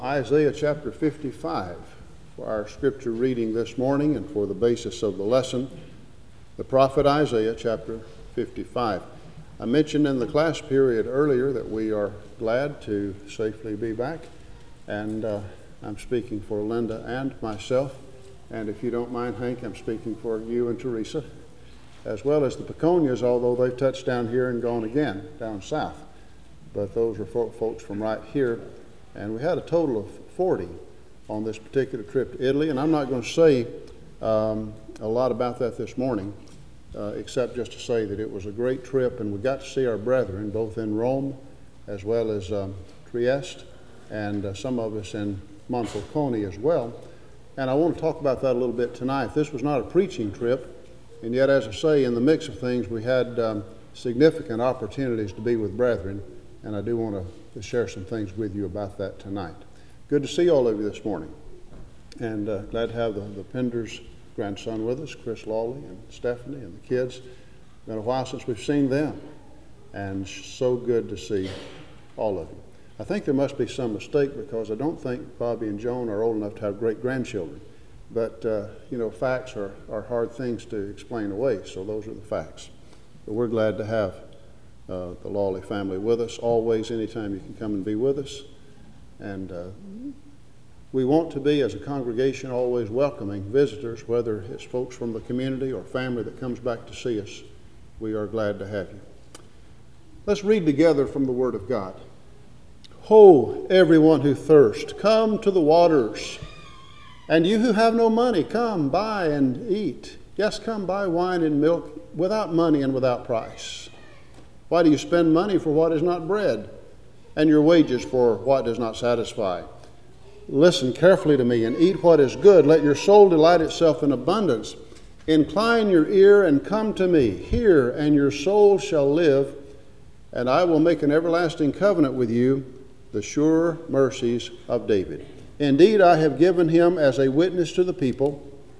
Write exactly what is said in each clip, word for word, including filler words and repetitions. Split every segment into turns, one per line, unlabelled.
Isaiah chapter fifty-five for our scripture reading this morning and for the basis of the lesson, the prophet Isaiah chapter fifty-five. I mentioned in the class period earlier that we are glad to safely be back, and uh, I'm speaking for Linda and myself, and if you don't mind, Hank, I'm speaking for you and Teresa, as well as the Peconias, although they've touched down here and gone again down south. But those are folks from right here. And we had a total of forty on this particular trip to Italy. And I'm not going to say um, a lot about that this morning, uh, except just to say that it was a great trip. And we got to see our brethren, both in Rome as well as um, Trieste, and uh, some of us in Monfalcone as well. And I want to talk about that a little bit tonight. This was not a preaching trip. And yet, as I say, in the mix of things, we had um, significant opportunities to be with brethren. And I do want to to share some things with you about that tonight. Good to see all of you this morning, and uh, glad to have the, the Penders grandson with us, Chris Lawley and Stephanie and the kids. Been a while since we've seen them, and so good to see all of you. I think there must be some mistake because I don't think Bobby and Joan are old enough to have great grandchildren, but uh, you know, facts are, are hard things to explain away, so those are the facts. But we're glad to have Uh, the Lawley family with us always, anytime you can come and be with us. And uh, we want to be, as a congregation, always welcoming visitors, whether it's folks from the community or family that comes back to see us. We are glad to have you. Let's read together from the Word of God. Ho, everyone who thirsts, come to the waters. And you who have no money, come, buy and eat. Yes, come buy wine and milk without money and without price. Why do you spend money for what is not bread, and your wages for what does not satisfy? Listen carefully to me and eat what is good. Let your soul delight itself in abundance. Incline your ear and come to me. Hear, and your soul shall live, and I will make an everlasting covenant with you, the sure mercies of David. Indeed, I have given him as a witness to the people,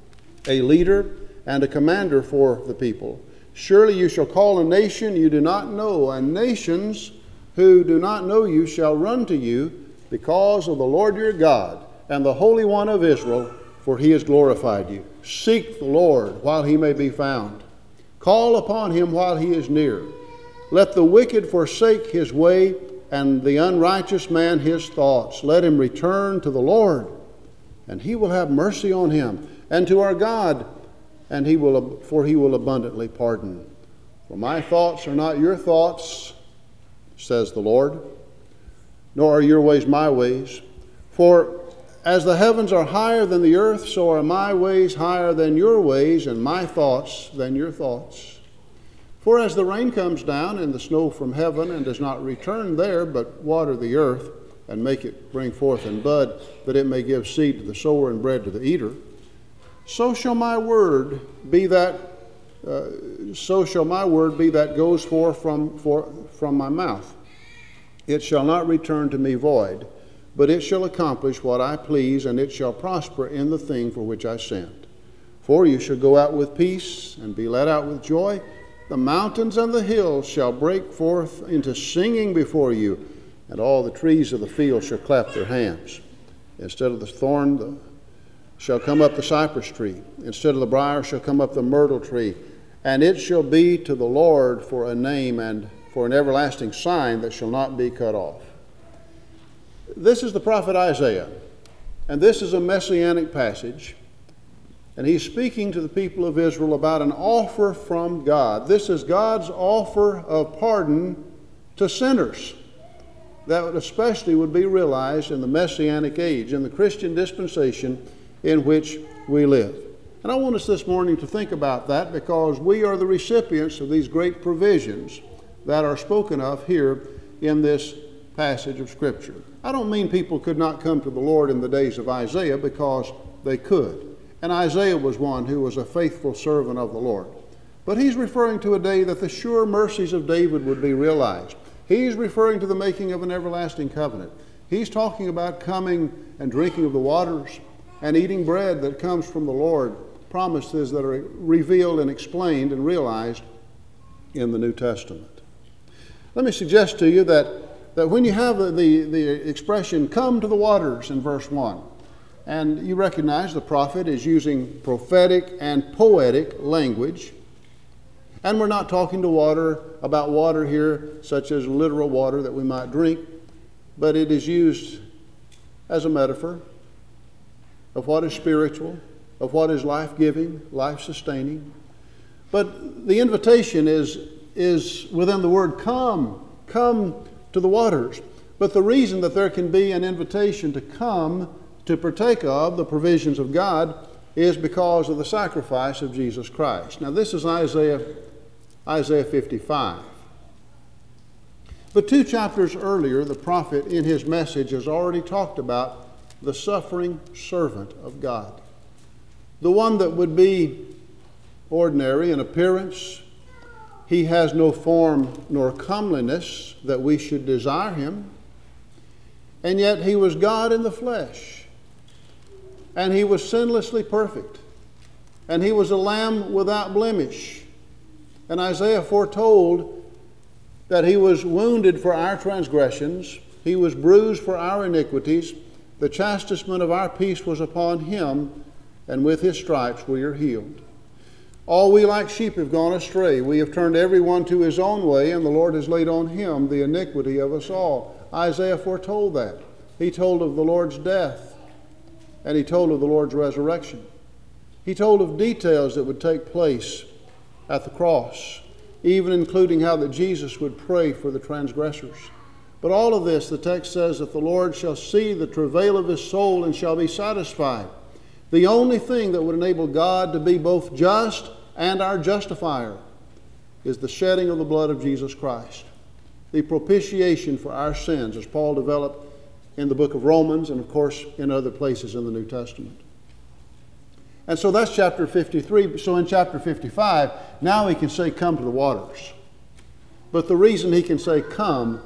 a leader and a commander for the people. Surely you shall call a nation you do not know, and nations who do not know you shall run to you because of the Lord your God and the Holy One of Israel, for he has glorified you. Seek the Lord while he may be found. Call upon him while he is near. Let the wicked forsake his way, and the unrighteous man his thoughts. Let him return to the Lord, and he will have mercy on him, and to our God, and he will, for he will abundantly pardon. For my thoughts are not your thoughts, says the Lord, nor are your ways my ways. For as the heavens are higher than the earth, so are my ways higher than your ways, and my thoughts than your thoughts. For as the rain comes down and the snow from heaven, and does not return there, but water the earth, and make it bring forth and bud, that it may give seed to the sower and bread to the eater, So shall my word be that, uh, so shall my word be that goes forth from, for, from my mouth. It shall not return to me void, but it shall accomplish what I please, and it shall prosper in the thing for which I sent. For you shall go out with peace, and be led out with joy. The mountains and the hills shall break forth into singing before you, and all the trees of the field shall clap their hands. Instead of the thorn, the shall come up the cypress tree. Instead of the briar shall come up the myrtle tree. And it shall be to the Lord for a name and for an everlasting sign that shall not be cut off. This is the prophet Isaiah, and this is a messianic passage. And he's speaking to the people of Israel about an offer from God. This is God's offer of pardon to sinners. That especially would be realized in the messianic age, in the Christian dispensation in which we live. And I want us this morning to think about that, because we are the recipients of these great provisions that are spoken of here in this passage of Scripture. I don't mean people could not come to the Lord in the days of Isaiah, because they could. And Isaiah was one who was a faithful servant of the Lord. But he's referring to a day that the sure mercies of David would be realized. He's referring to the making of an everlasting covenant. He's talking about coming and drinking of the waters and eating bread that comes from the Lord, promises that are revealed and explained and realized in the New Testament. Let me suggest to you that that when you have the, the, the expression, come to the waters in verse one, and you recognize the prophet is using prophetic and poetic language, and we're not talking to water about water here, such as literal water that we might drink, but it is used as a metaphor of what is spiritual, of what is life-giving, life-sustaining. But the invitation is, is within the word come, come to the waters. But the reason that there can be an invitation to come to partake of the provisions of God is because of the sacrifice of Jesus Christ. Now this is Isaiah, Isaiah fifty-five. But two chapters earlier, the prophet in his message has already talked about the suffering servant of God. The one that would be ordinary in appearance. He has no form nor comeliness that we should desire him. And yet he was God in the flesh. And he was sinlessly perfect. And he was a lamb without blemish. And Isaiah foretold that he was wounded for our transgressions. He was bruised for our iniquities. The chastisement of our peace was upon him, and with his stripes we are healed. All we like sheep have gone astray. We have turned every one to his own way, and the Lord has laid on him the iniquity of us all. Isaiah foretold that. He told of the Lord's death, and he told of the Lord's resurrection. He told of details that would take place at the cross, even including how that Jesus would pray for the transgressors. But all of this, the text says that the Lord shall see the travail of his soul and shall be satisfied. The only thing that would enable God to be both just and our justifier is the shedding of the blood of Jesus Christ, the propitiation for our sins, as Paul developed in the book of Romans and, of course, in other places in the New Testament. And so that's chapter fifty-three. So in chapter fifty-five, now he can say, come to the waters. But the reason he can say, come,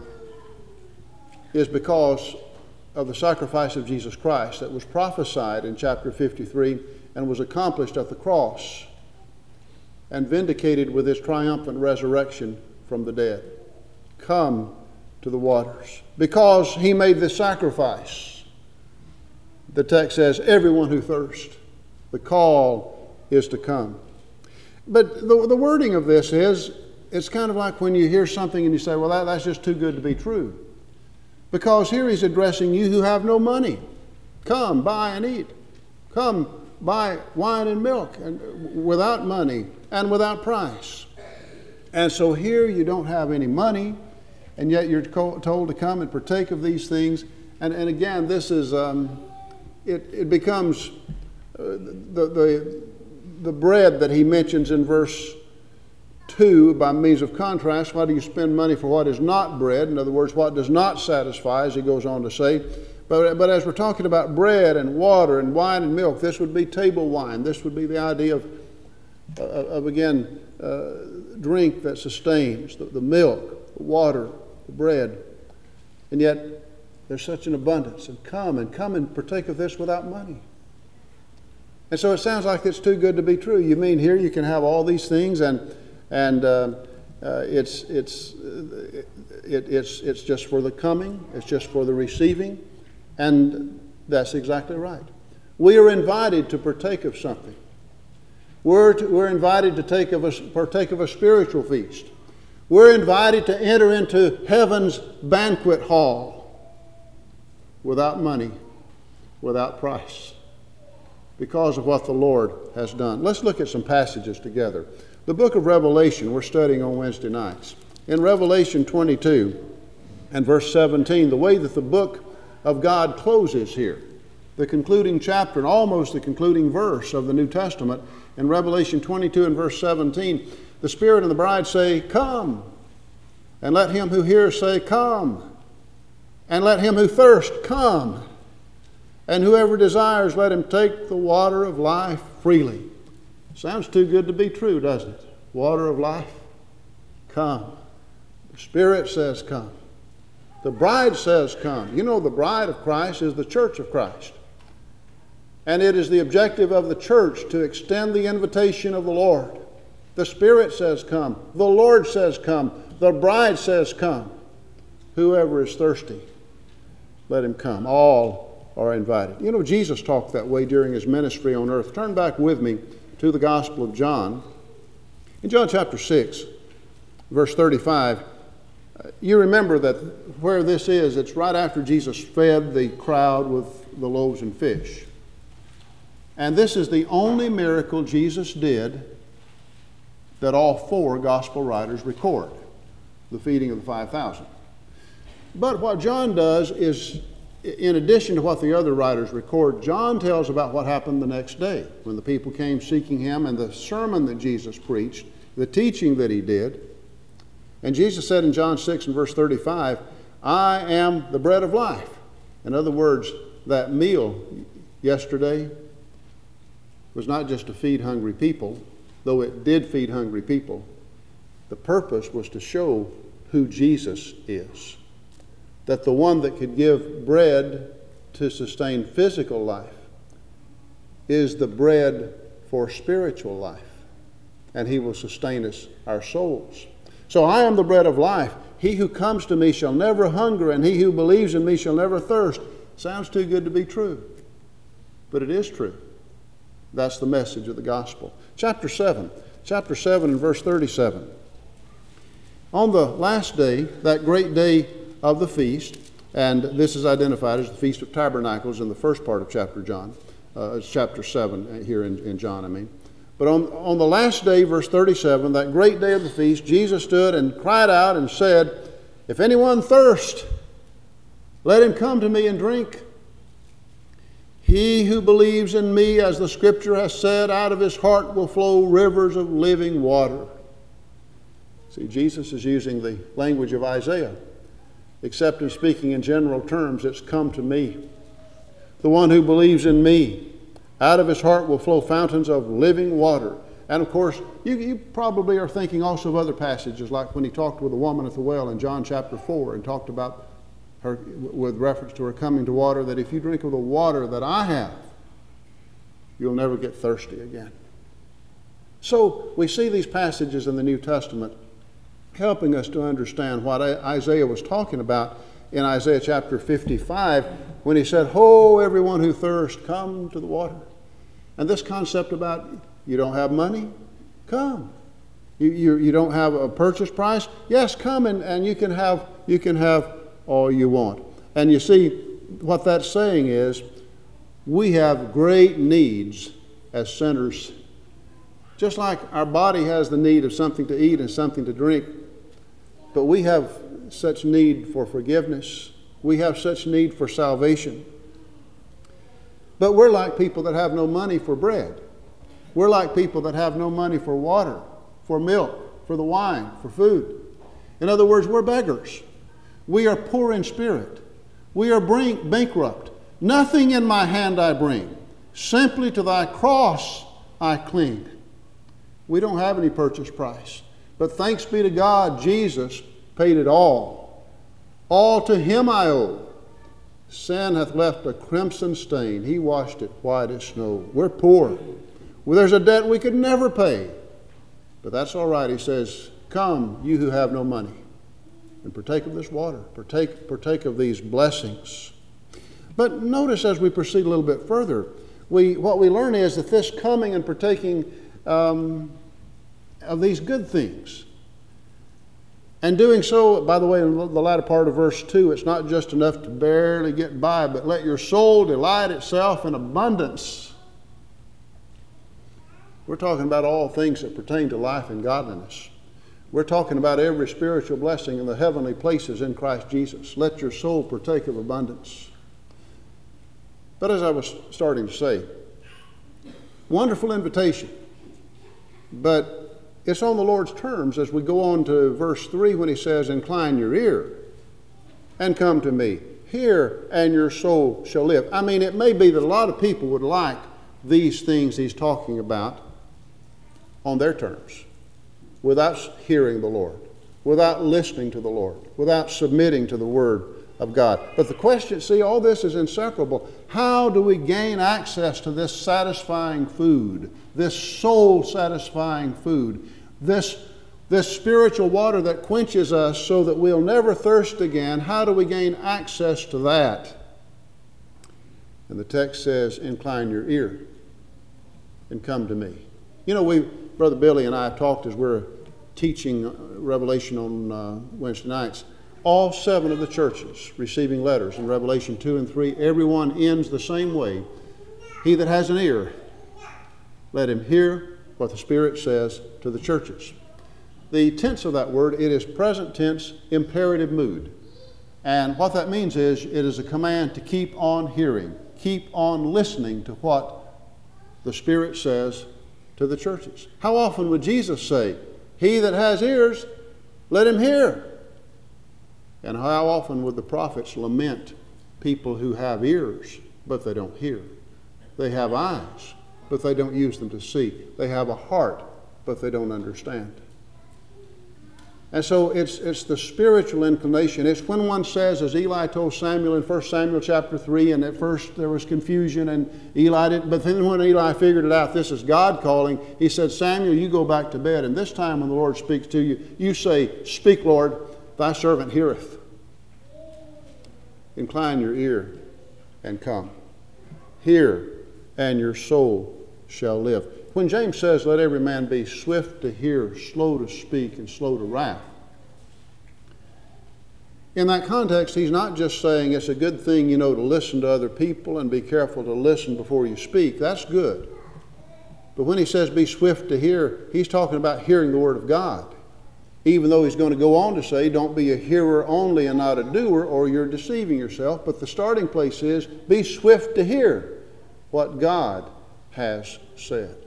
is because of the sacrifice of Jesus Christ that was prophesied in chapter fifty-three and was accomplished at the cross and vindicated with his triumphant resurrection from the dead. Come to the waters. Because he made this sacrifice, the text says, everyone who thirsts, the call is to come. But the, the wording of this is, it's kind of like when you hear something and you say, well, that, that's just too good to be true. Because here he's addressing you who have no money. Come, buy and eat. Come, buy wine and milk and without money and without price. And so here you don't have any money, and yet you're told to come and partake of these things. And, and again, this is, um, it, it becomes uh, the, the, the bread that he mentions in verse two, by means of contrast. Why do you spend money for what is not bread? In other words, what does not satisfy, as he goes on to say. But, but as we're talking about bread and water and wine and milk, this would be table wine. This would be the idea of, uh, of again, uh, drink that sustains, the, the milk, the water, the bread. And yet, there's such an abundance. And come, and come and partake of this without money. And so it sounds like it's too good to be true. You mean here you can have all these things and And uh, uh, it's, it's, uh, it, it's, it's just for the coming. It's just for the receiving. And that's exactly right. We are invited to partake of something. We're, to, we're invited to take of a, partake of a spiritual feast. We're invited to enter into heaven's banquet hall without money, without price, because of what the Lord has done. Let's look at some passages together. The book of Revelation we're studying on Wednesday nights. In Revelation twenty-two and verse seventeen, the way that the book of God closes here, the concluding chapter and almost the concluding verse of the New Testament, in Revelation twenty-two and verse seventeen, the Spirit and the bride say, come. And let him who hears say, come. And let him who thirsts come. And whoever desires, let him take the water of life freely. Sounds too good to be true, doesn't it? Water of life, come. The Spirit says come. The bride says come. You know, the bride of Christ is the church of Christ. And it is the objective of the church to extend the invitation of the Lord. The Spirit says come. The Lord says come. The bride says come. Whoever is thirsty, let him come. All are invited. You know, Jesus talked that way during his ministry on earth. Turn back with me to the Gospel of John. In John chapter six, verse thirty-five, you remember that where this is, it's right after Jesus fed the crowd with the loaves and fish. And this is the only miracle Jesus did that all four gospel writers record, the feeding of the five thousand. But what John does is, in addition to what the other writers record, John tells about what happened the next day when the people came seeking him and the sermon that Jesus preached, the teaching that he did. And Jesus said in John six and verse thirty-five, I am the bread of life. In other words, that meal yesterday was not just to feed hungry people, though it did feed hungry people. The purpose was to show who Jesus is. That the one that could give bread to sustain physical life is the bread for spiritual life. And he will sustain us, our souls. So I am the bread of life. He who comes to me shall never hunger, and he who believes in me shall never thirst. Sounds too good to be true. But it is true. That's the message of the gospel. Chapter seven. Chapter seven and verse thirty-seven. On the last day, that great day of the feast, and this is identified as the Feast of Tabernacles in the first part of chapter John, uh, chapter seven here in, in John, I mean. But on, on the last day, verse thirty-seven, that great day of the feast, Jesus stood and cried out and said, if anyone thirst, let him come to me and drink. He who believes in me, as the scripture has said, out of his heart will flow rivers of living water. See, Jesus is using the language of Isaiah. Except in speaking in general terms, it's come to me. The one who believes in me, out of his heart will flow fountains of living water. And of course, you, you probably are thinking also of other passages, like when he talked with the woman at the well in John chapter four and talked about her, with reference to her coming to water, that if you drink of the water that I have, you'll never get thirsty again. So we see these passages in the New Testament helping us to understand what Isaiah was talking about in Isaiah chapter fifty-five when he said, ho, everyone who thirsts, come to the water. And this concept about you don't have money? Come. You, you, you don't have a purchase price? Yes, come and, and you can have you can have all you want. And you see, what that's saying is we have great needs as sinners. Just like our body has the need of something to eat and something to drink, but we have such need for forgiveness. We have such need for salvation. But we're like people that have no money for bread. We're like people that have no money for water, for milk, for the wine, for food. In other words, we're beggars. We are poor in spirit. We are bring, bankrupt. Nothing in my hand I bring. Simply to thy cross I cling. We don't have any purchase price. But thanks be to God, Jesus paid it all. All to him I owe. Sin hath left a crimson stain. He washed it white as snow. We're poor. Well, there's a debt we could never pay. But that's all right. He says, come, you who have no money, and partake of this water. Partake, partake of these blessings. But notice as we proceed a little bit further, we, what we learn is that this coming and partaking um, of these good things, and doing so, by the way, in the latter part of verse two, it's not just enough to barely get by, but let your soul delight itself in abundance. We're talking about all things that pertain to life and godliness. We're talking about every spiritual blessing in the heavenly places in Christ Jesus. Let your soul partake of abundance. But as I was starting to say, wonderful invitation, but it's on the Lord's terms as we go on to verse three when he says, incline your ear and come to me. Hear and your soul shall live. I mean, it may be that a lot of people would like these things he's talking about on their terms, without hearing the Lord, without listening to the Lord, without submitting to the Word of God. But the question, see, all this is inseparable. How do we gain access to this satisfying food, this soul-satisfying food, this This spiritual water that quenches us so that we'll never thirst again, how do we gain access to that? And the text says, incline your ear and come to me. You know, we, Brother Billy and I have talked as we're teaching Revelation on uh, Wednesday nights. All seven of the churches receiving letters in Revelation two and three, everyone ends the same way. He that has an ear, let him hear what the Spirit says to the churches. The tense of that word, it is present tense, imperative mood. And what that means is it is a command to keep on hearing, keep on listening to what the Spirit says to the churches. How often would Jesus say, he that has ears, let him hear? And how often would the prophets lament people who have ears, but they don't hear? They have eyes, but they don't use them to see. They have a heart, but they don't understand. And so it's it's the spiritual inclination. It's when one says, as Eli told Samuel in First Samuel chapter three, and at first there was confusion, and Eli didn't, but then when Eli figured it out, this is God calling, he said, Samuel, you go back to bed, and this time when the Lord speaks to you, you say, speak, Lord, thy servant heareth. Incline your ear and come. Hear, and your soul shall live. When James says, let every man be swift to hear, slow to speak, and slow to wrath, in that context, he's not just saying it's a good thing, you know, to listen to other people and be careful to listen before you speak. That's good. But when he says be swift to hear, he's talking about hearing the Word of God. Even though he's going to go on to say, don't be a hearer only and not a doer, or you're deceiving yourself. But the starting place is, be swift to hear what God has said.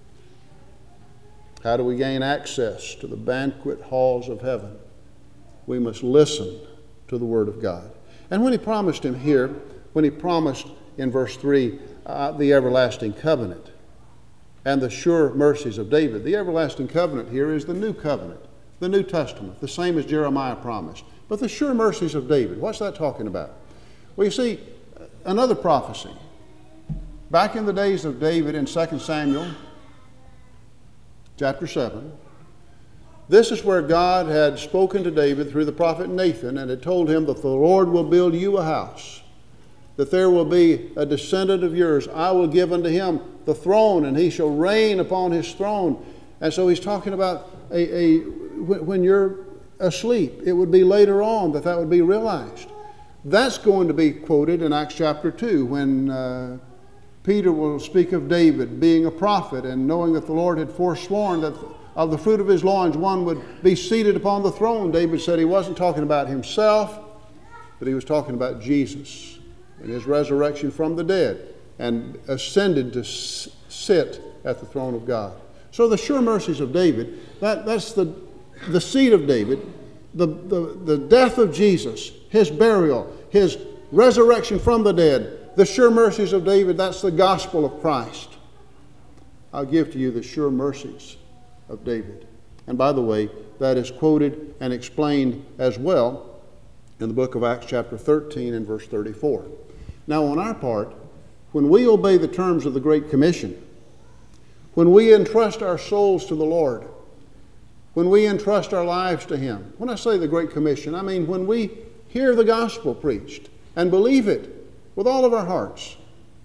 How do we gain access to the banquet halls of heaven? We must listen to the Word of God. And when he promised him here, when he promised in verse three, uh, the everlasting covenant and the sure mercies of David, the everlasting covenant here is the new covenant, the New Testament, the same as Jeremiah promised. But the sure mercies of David, what's that talking about? Well, you see, another prophecy. Back in the days of David in Second Samuel, chapter seven, this is where God had spoken to David through the prophet Nathan and had told him that the Lord will build you a house, that there will be a descendant of yours. I will give unto him the throne, and he shall reign upon his throne. And so he's talking about a, a when you're asleep, it would be later on that that would be realized. That's going to be quoted in Acts chapter two when uh, Peter will speak of David being a prophet and knowing that the Lord had forsworn that of the fruit of his loins one would be seated upon the throne. David said he wasn't talking about himself, but he was talking about Jesus and his resurrection from the dead and ascended to s- sit at the throne of God. So the sure mercies of David, that, that's the, the seed of David, the, the, the death of Jesus, his burial, his resurrection from the dead, the sure mercies of David, that's the gospel of Christ. I'll give to you the sure mercies of David. And by the way, that is quoted and explained as well in the book of Acts chapter thirteen and verse thirty-four. Now on our part, when we obey the terms of the Great Commission, when we entrust our souls to the Lord, when we entrust our lives to Him, when I say the Great Commission, I mean when we hear the gospel preached and believe it with all of our hearts,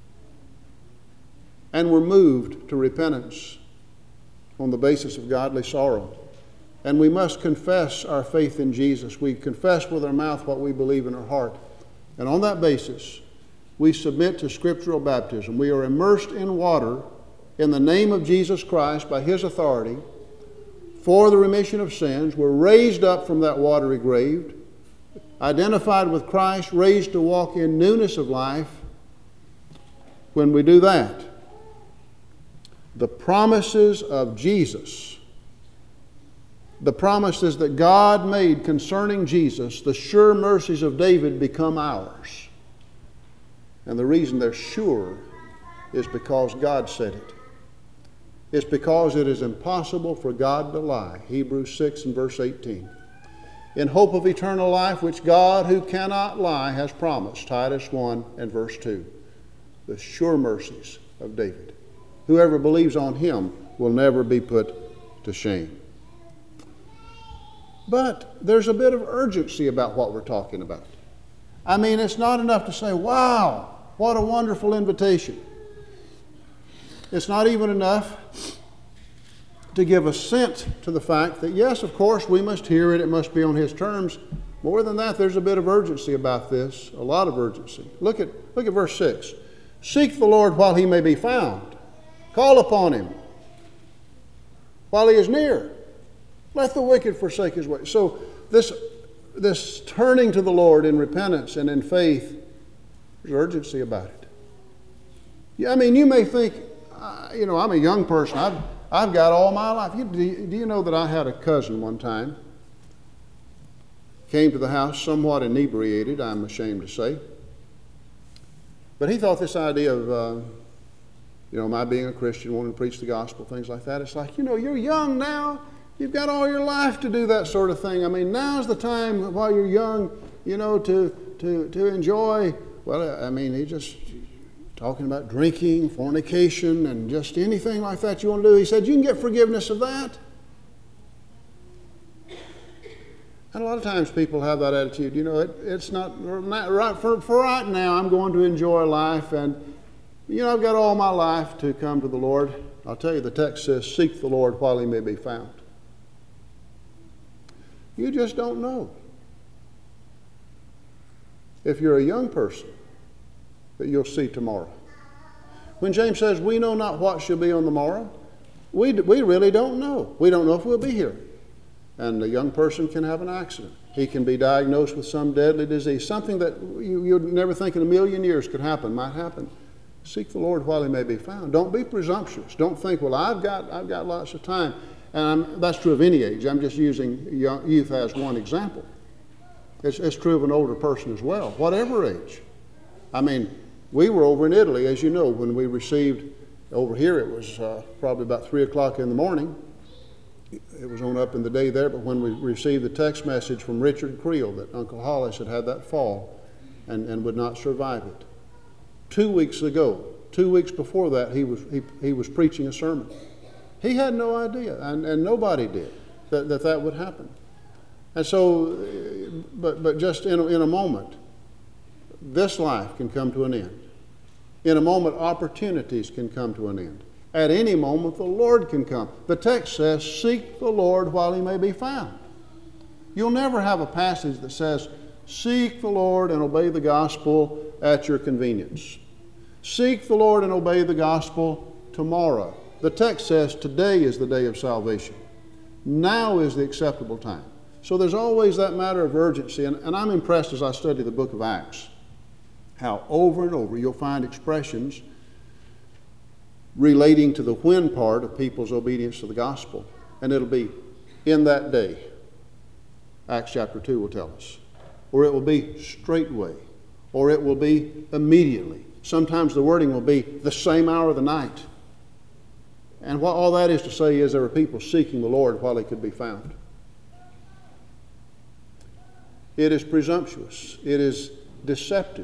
and we're moved to repentance on the basis of godly sorrow. And we must confess our faith in Jesus. We confess with our mouth what we believe in our heart. And on that basis, we submit to scriptural baptism. We are immersed in water in the name of Jesus Christ by His authority for the remission of sins. We're raised up from that watery grave, identified with Christ, raised to walk in newness of life. When we do that, the promises of Jesus, the promises that God made concerning Jesus, the sure mercies of David become ours. And the reason they're sure is because God said it. It's because it is impossible for God to lie. Hebrews six and verse eighteen. In hope of eternal life, which God, who cannot lie, has promised. Titus one and verse two. The sure mercies of David. Whoever believes on Him will never be put to shame. But there's a bit of urgency about what we're talking about. I mean, it's not enough to say, wow, what a wonderful invitation. It's not even enough to give assent to the fact that, yes, of course, we must hear it. It must be on His terms. More than that, there's a bit of urgency about this, a lot of urgency. Look at, look at verse six. Seek the Lord while He may be found. Call upon Him while He is near. Let the wicked forsake his way. So this, this turning to the Lord in repentance and in faith, there's urgency about it. Yeah, I mean, you may think, uh, you know, I'm a young person. I've, I've got all my life. You, do, you, do you know that I had a cousin one time, came to the house somewhat inebriated, I'm ashamed to say. But he thought this idea of, uh, you know, my being a Christian, wanting to preach the gospel, things like that, it's like, you know, you're young now. You've got all your life to do that sort of thing. I mean, now's the time while you're young, you know, to to to enjoy. Well, I mean, he's just talking about drinking, fornication, and just anything like that you want to do. He said, you can get forgiveness of that. And a lot of times people have that attitude. You know, it, it's not, not right for, for right now. I'm going to enjoy life, and you know, I've got all my life to come to the Lord. I'll tell you, the text says, "Seek the Lord while He may be found." You just don't know. If you're a young person, that you'll see tomorrow. When James says, we know not what shall be on the morrow, we, we really don't know. We don't know if we'll be here. And a young person can have an accident. He can be diagnosed with some deadly disease. Something that you, you'd never think in a million years could happen, might happen. Seek the Lord while He may be found. Don't be presumptuous. Don't think, well, I've got, I've got lots of time. And I'm, that's true of any age. I'm just using young, youth as one example. It's, it's true of an older person as well, whatever age. I mean, we were over in Italy, as you know, when we received, over here it was uh, probably about three o'clock in the morning. It was on up in the day there, but when we received the text message from Richard Creel that Uncle Hollis had had that fall and, and would not survive it. Two weeks ago, two weeks before that, he was, he, he was preaching a sermon. He had no idea, and, and nobody did, that, that that would happen. And so, but, but just in a, in a moment, this life can come to an end. In a moment, opportunities can come to an end. At any moment, the Lord can come. The text says, seek the Lord while He may be found. You'll never have a passage that says, seek the Lord and obey the gospel at your convenience. Seek the Lord and obey the gospel tomorrow. The text says today is the day of salvation. Now is the acceptable time. So there's always that matter of urgency. And, and I'm impressed as I study the book of Acts, how over and over you'll find expressions relating to the when part of people's obedience to the gospel. And it'll be in that day. Acts chapter two will tell us. Or it will be straightway. Or it will be immediately. Sometimes the wording will be the same hour of the night. And what all that is to say is there are people seeking the Lord while He could be found. It is presumptuous. It is deceptive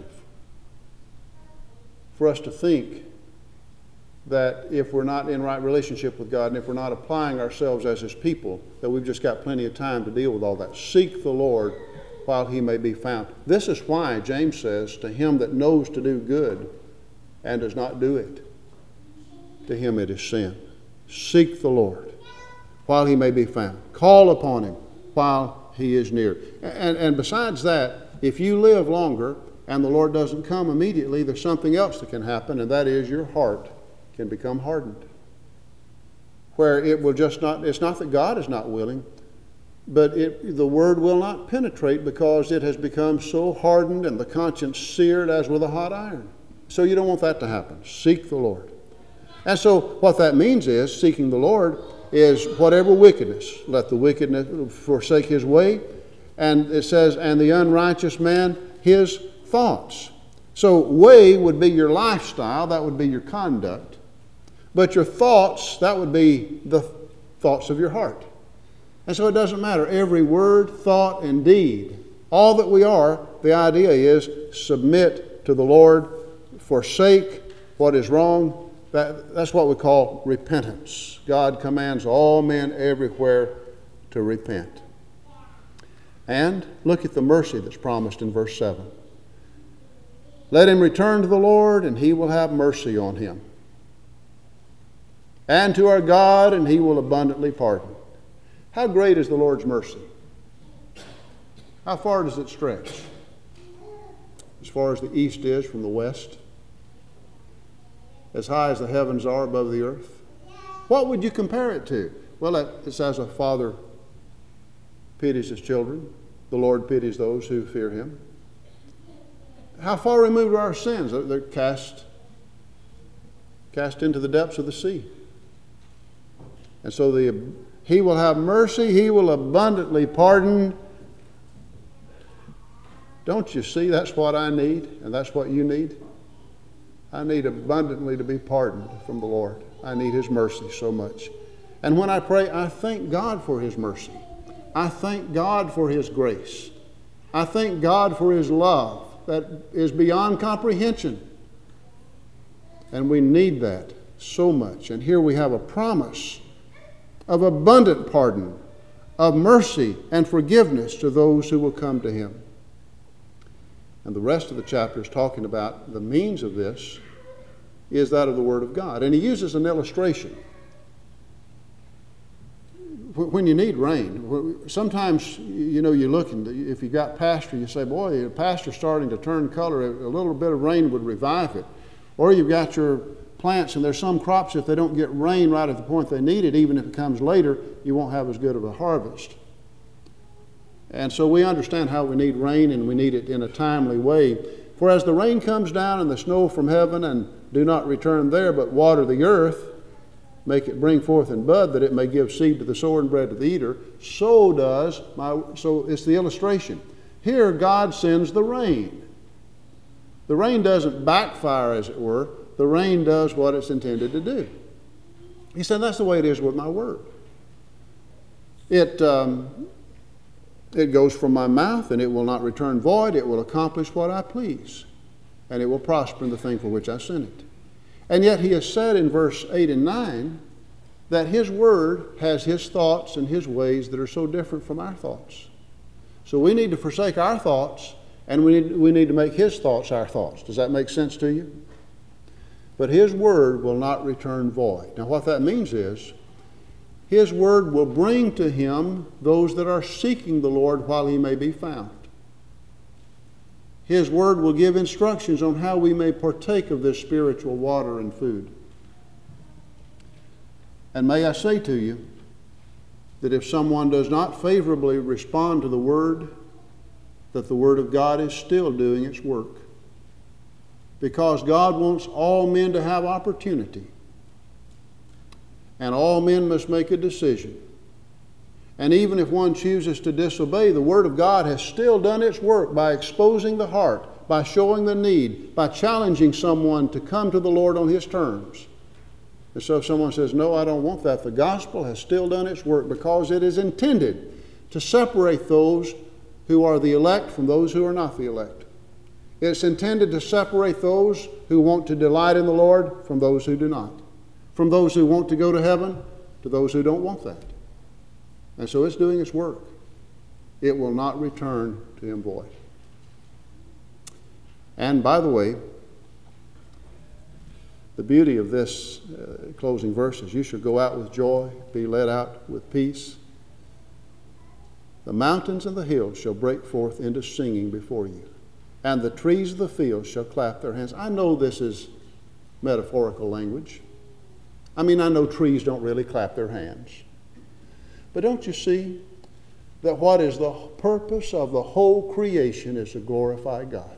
for us to think that if we're not in right relationship with God and if we're not applying ourselves as His people, that we've just got plenty of time to deal with all that. Seek the Lord while He may be found. This is why James says, to him that knows to do good and does not do it, to him it is sin. Seek the Lord while He may be found. Call upon Him while He is near. And, and besides that, if you live longer and the Lord doesn't come immediately, there's something else that can happen, and that is your heart can become hardened. Where it will just not, it's not that God is not willing, but it, the Word will not penetrate because it has become so hardened and the conscience seared as with a hot iron. So you don't want that to happen. Seek the Lord. And so what that means is, seeking the Lord is whatever wickedness, let the wickedness forsake his way. And it says, and the unrighteous man his thoughts. So way would be your lifestyle, that would be your conduct. But your thoughts, that would be the thoughts of your heart. And so it doesn't matter. Every word, thought, and deed, all that we are, the idea is submit to the Lord, forsake what is wrong. That, that's what we call repentance. God commands all men everywhere to repent. And look at the mercy that's promised in verse seven. Let him return to the Lord, and he will have mercy on him. And to our God, and he will abundantly pardon. How great is the Lord's mercy? How far does it stretch? As far as the east is from the west? As high as the heavens are above the earth? What would you compare it to? Well, it's as a father pities his children. The Lord pities those who fear him. How far removed are our sins? They're cast, cast into the depths of the sea. And so the, he will have mercy. He will abundantly pardon. Don't you see that's what I need and that's what you need? I need abundantly to be pardoned from the Lord. I need his mercy so much. And when I pray, I thank God for his mercy. I thank God for his grace. I thank God for his love that is beyond comprehension. And we need that so much. And here we have a promise of abundant pardon, of mercy and forgiveness to those who will come to him. And the rest of the chapter is talking about the means of this is that of the Word of God. And he uses an illustration. When you need rain, sometimes, you know, you look and if you've got pasture, you say, boy, the pasture's starting to turn color. A little bit of rain would revive it. Or you've got your plants, and there's some crops, if they don't get rain right at the point they need it, even if it comes later, you won't have as good of a harvest. And so we understand how we need rain, and we need it in a timely way. For as the rain comes down and the snow from heaven, and do not return there, but water the earth, make it bring forth and bud, that it may give seed to the sower and bread to the eater, so does my, so it's the illustration. Here God sends the rain. The rain doesn't backfire, as it were. The rain does what it's intended to do. He said that's the way it is with my word. It, um, it goes from my mouth, and it will not return void. It will accomplish what I please, and it will prosper in the thing for which I sent it. And yet he has said in verse eight and nine that his word has his thoughts and his ways that are so different from our thoughts. So we need to forsake our thoughts, and we need, we need to make his thoughts our thoughts. Does that make sense to you? But his word will not return void. Now what that means is his word will bring to him those that are seeking the Lord while he may be found. His word will give instructions on how we may partake of this spiritual water and food. And may I say to you that if someone does not favorably respond to the word, that the word of God is still doing its work. Because God wants all men to have opportunity. And all men must make a decision. And even if one chooses to disobey, the Word of God has still done its work by exposing the heart, by showing the need, by challenging someone to come to the Lord on his terms. And so if someone says, no, I don't want that, the gospel has still done its work because it is intended to separate those who are the elect from those who are not the elect. It's intended to separate those who want to delight in the Lord from those who do not. From those who want to go to heaven to those who don't want that. And so it's doing its work. It will not return to him void. And by the way, the beauty of this uh, closing verse is you shall go out with joy, be led out with peace. The mountains and the hills shall break forth into singing before you, and the trees of the field shall clap their hands. I know this is metaphorical language. I mean, I know trees don't really clap their hands. But don't you see that what is the purpose of the whole creation is to glorify God?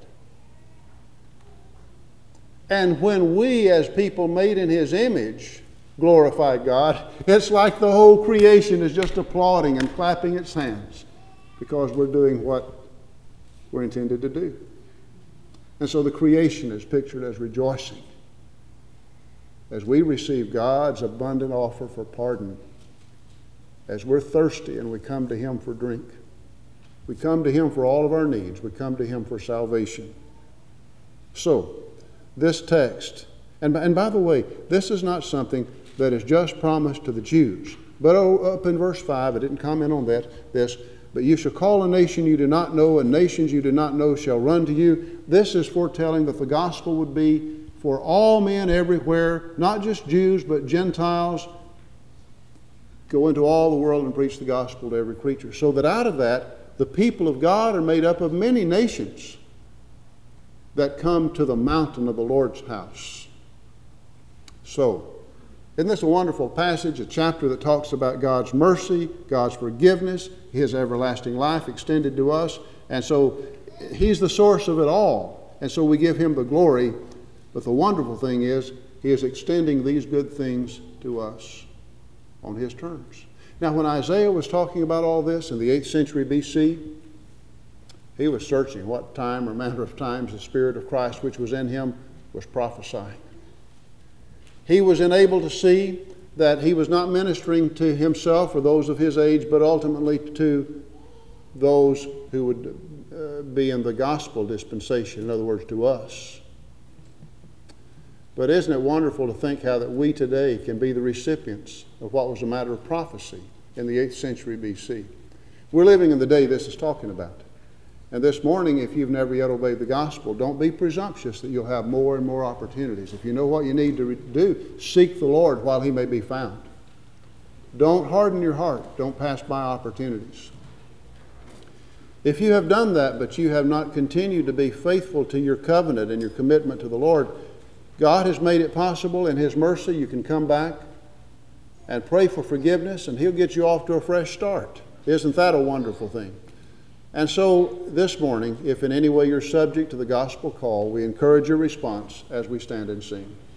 And when we, as people made in his image, glorify God, it's like the whole creation is just applauding and clapping its hands because we're doing what we're intended to do. And so the creation is pictured as rejoicing as we receive God's abundant offer for pardon, as we're thirsty and we come to him for drink. We come to him for all of our needs. We come to him for salvation. So, this text, and, and by the way, this is not something that is just promised to the Jews. But oh, up in verse five, I didn't comment on that, this, but But you shall call a nation you do not know, and nations you do not know shall run to you. This is foretelling that the gospel would be for all men everywhere, not just Jews, but Gentiles. Go into all the world and preach the gospel to every creature. So that out of that, the people of God are made up of many nations that come to the mountain of the Lord's house. So, isn't this a wonderful passage, a chapter that talks about God's mercy, God's forgiveness, His everlasting life extended to us? And so He's the source of it all. And so we give Him the glory. But the wonderful thing is, He is extending these good things to us on His terms. Now, when Isaiah was talking about all this in the eighth century B C, he was searching what time or manner of times the Spirit of Christ which was in him was prophesying. He was enabled to see that he was not ministering to himself or those of his age, but ultimately to those who would uh, be in the gospel dispensation, in other words, to us. But isn't it wonderful to think how that we today can be the recipients of what was a matter of prophecy in the eighth century B C? We're living in the day this is talking about. And this morning, if you've never yet obeyed the gospel, don't be presumptuous that you'll have more and more opportunities. If you know what you need to do, seek the Lord while He may be found. Don't harden your heart. Don't pass by opportunities. If you have done that, but you have not continued to be faithful to your covenant and your commitment to the Lord, God has made it possible in His mercy. You can come back and pray for forgiveness, and He'll get you off to a fresh start. Isn't that a wonderful thing? And so this morning, if in any way you're subject to the gospel call, we encourage your response as we stand and sing.